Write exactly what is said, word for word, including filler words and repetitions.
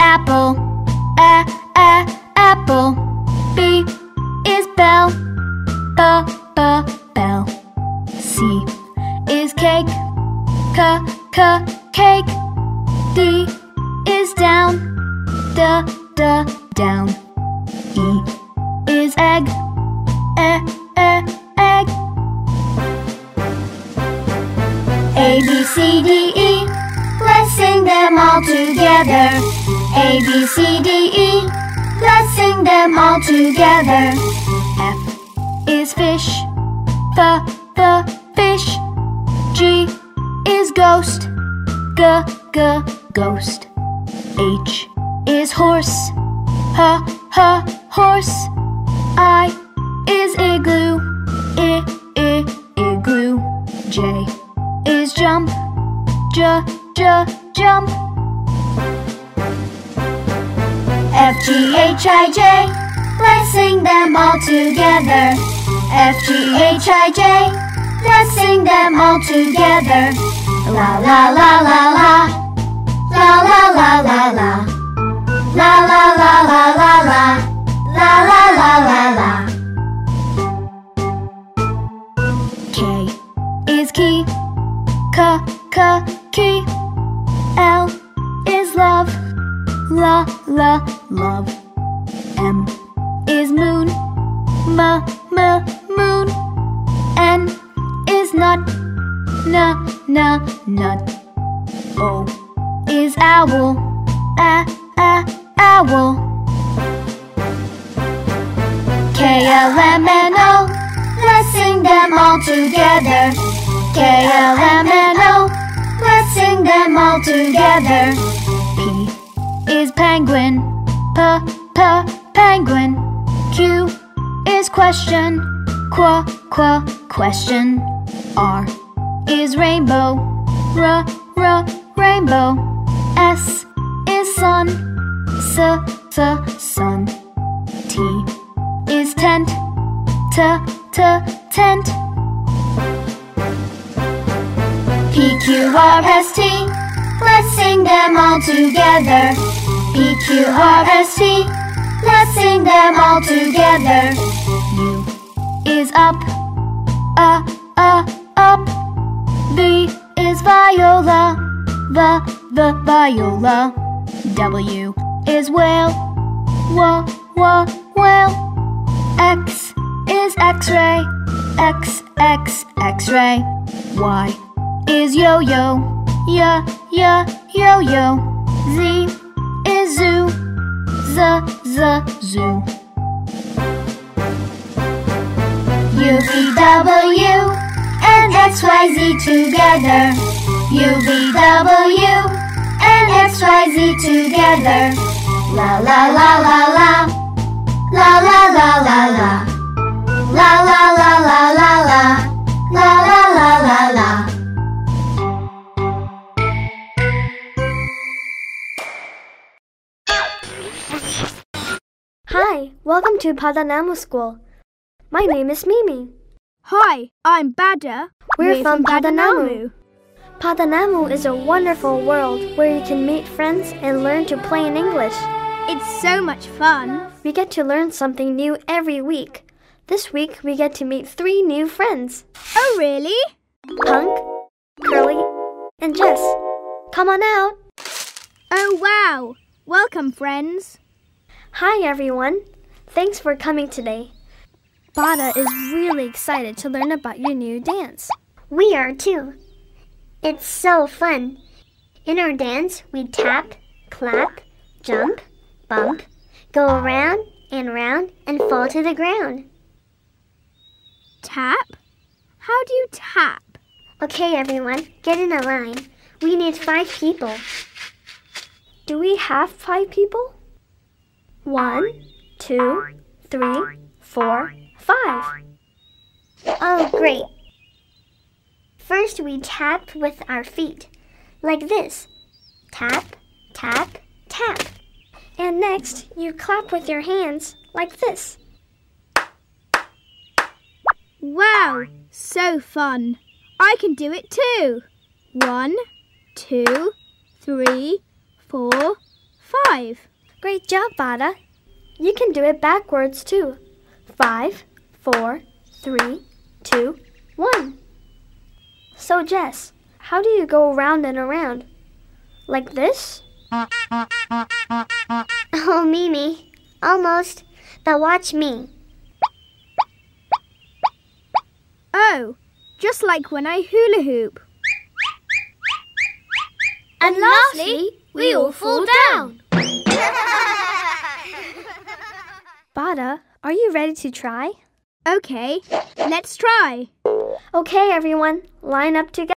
apple, a, a, apple. B is bell, b, b, bell. C is cake, c, c, cake. D is down, d, d, down. E is egg, e, e, egg. A, B, C, D, E. Let's sing them all together. A, B, C, D, E. Let's sing them all together. F is fish, f, f, fish. G is ghost, g, g, ghost. H is horse, h, h, horse. I is igloo, I, I, igloo. J is jump, j, j, jump. F, G, H, I, J. Let's sing them all together. F, G, H, I, J. Let's sing them all together. La, la, la, la, la. La, la, la, la, la. La, la, la, la, la, la. La, la, la, la, la. K is key, k, k, key. L is love, la, la, love. M is moon, m, m, moon. N is nut, n, n, nut. O is owl, a, a, owl. K, L, M, N, O. Let's sing them all together. K, L, M, N, O. Let's sing them all together. P is penguin, p, p, penguin. Q is question, qu, qu, question. R is rainbow, r, r, rainbow. S is sun, s, s, sun. T is tent, t, t, tent. P, Q, R, S, T. Let's sing them all together. P, Q, R, S, T. Let's sing them all together. U is up, uh, uh, up. V is viola, the, the viola. W is whale, wa, wa, whale. X is X-ray, X, X, X-ray. Y is yo-yo, ya, ya, yo-yo. Z is zoo, z, z, zoo. U, V, W, and X, Y, Z together. U, V, W, and X, Y, Z together. La, la, la, la, la. La, la, la, la, la. La, la, la, la, la, la. La, la, la, la, la. Hi, welcome to Padanamu School. My name is Mimi. Hi, I'm Bada. We're, We're from, from Padanamu. Padanamu is a wonderful world where you can meet friends and learn to play in English. It's so much fun. We get to learn something new every week. This week we get to meet three new friends. Oh, really? Punk, Curly, and Jess. Come on out. Oh, wow. Welcome, friends. Hi, everyone. Thanks for coming today. Bada is really excited to learn about your new dance. We are too. It's so fun. In our dance, we tap, clap, jump, bump, go around and round and fall to the ground. Tap? How do you tap? Okay, everyone, get in a line. We need five people. Do we have five people? One, two, three, four, five. Oh, great. First, we tap with our feet, like this. Tap, tap, tap. And next, you clap with your hands, like this. Wow, so fun. I can do it too. One, two, three, four, five. Great job, Bada. You can do it backwards too. Five, four, three, two, one. So, Jess, how do you go around and around? Like this? Oh, Mimi, almost. But watch me. Oh, just like when I hula hoop. And lastly, we all fall down. Bada, are you ready to try? Okay, let's try. Okay, everyone, line up together.